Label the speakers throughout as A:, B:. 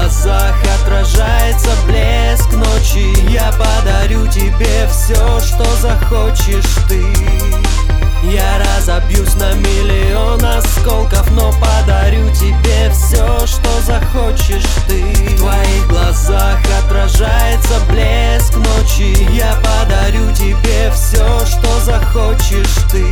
A: глазах отражается блеск ночи. Я подарю тебе все, что захочешь ты. Я разобьюсь на миллион осколков, но подарю тебе все, что захочешь ты. В твоих глазах отражается блеск ночи. Я подарю тебе все, что захочешь ты.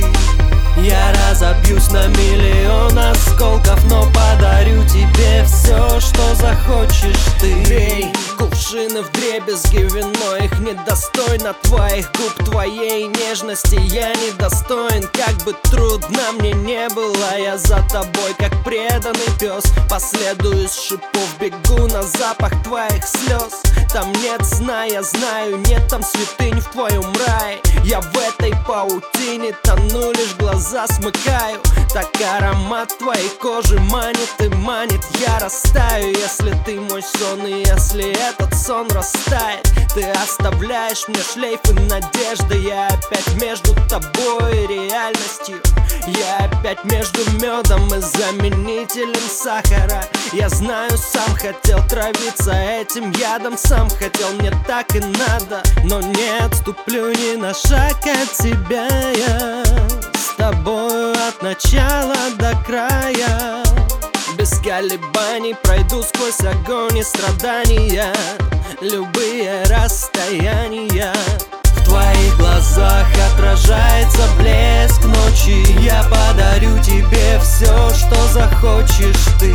A: Я разобьюсь на миллион осколков, но подарю тебе все, что захочешь ты.
B: Бей кувшины вдребезги, вино их недостойно твоих губ, твоей нежности я недостоин. Как бы трудно мне не было, я за тобой, как преданный пес. Последую из шипов, бегу на запах твоих слез. Там нет сна, я знаю, нет там святынь в твоем рае. Я в этой паутине тону, лишь глаза смыкаю. Так аромат твоей кожи манит и манит. Я растаю, если ты мой сон, и если этот сон растает. Ты оставляешь мне шлейфы надежды. Я опять между тобой и реальностью. Я опять между медом и заменителем сахара. Я знаю, сам хотел травиться этим ядом, сам хотел, мне так и надо. Но не отступлю ни на шаг от тебя я. С тобою от начала до края. Без колебаний пройду сквозь огонь и страдания, любые расстояния.
A: В твоих глазах отражается блеск ночи. Я подарю тебе все, что захочешь ты.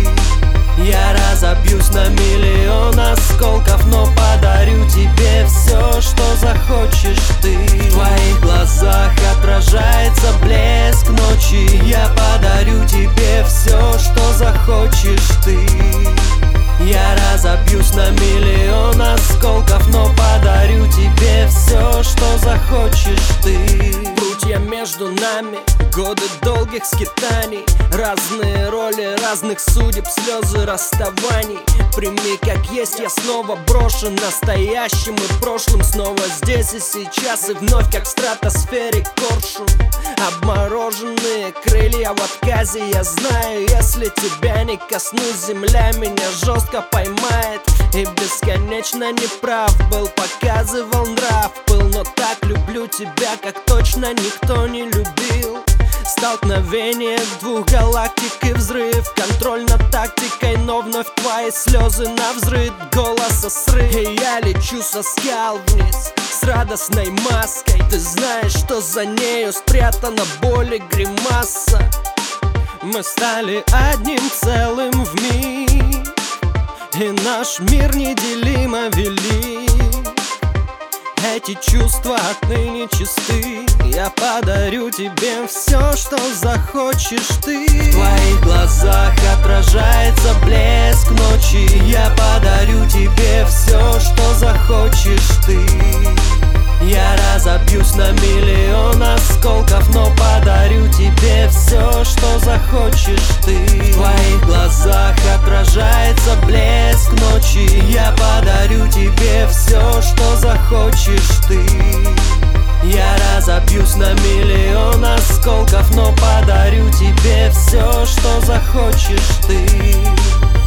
A: Я разобьюсь на миллион осколков, но подарю тебе все, что захочешь ты. В твоих глазах отражается блеск ночи. Я подарю тебе все, что захочешь ты. Я разобьюсь на миллион осколков, но подарю тебе все, что захочешь ты.
B: Прутья между нами, годы долгих скитаний. Разные роли, разных судеб, слезы расставаний. Прими как есть, я снова брошен настоящим и прошлым. Снова здесь и сейчас, и вновь как в стратосфере коршун. Обмороженные крылья в отказе. Я знаю, если тебя не коснусь, земля меня жестко поймает. И бесконечно неправ был, показывал нрав. Был, но так люблю тебя, как точно никто не любил. Столкновение двух галактик и взрыв. Контроль над тактикой, но вновь твои слезы навзрыд. Голоса срыв, и я лечу со скал вниз с радостной маской. Ты знаешь, что за нею спрятана боль и гримаса. Мы стали одним целым вмиг, и наш мир неделимо велик. Эти чувства отныне чисты. Я подарю тебе все, что захочешь ты.
A: В твоих глазах отражается блеск ночи. Я подарю тебе все, что захочешь ты. Я разобьюсь на миллион осколков, но подарю тебе все, что захочешь ты. В твоих глазах отражается блеск ночи. Я подарю тебе все, что захочешь ты. Я разобьюсь на миллион осколков, но подарю тебе все, что захочешь ты.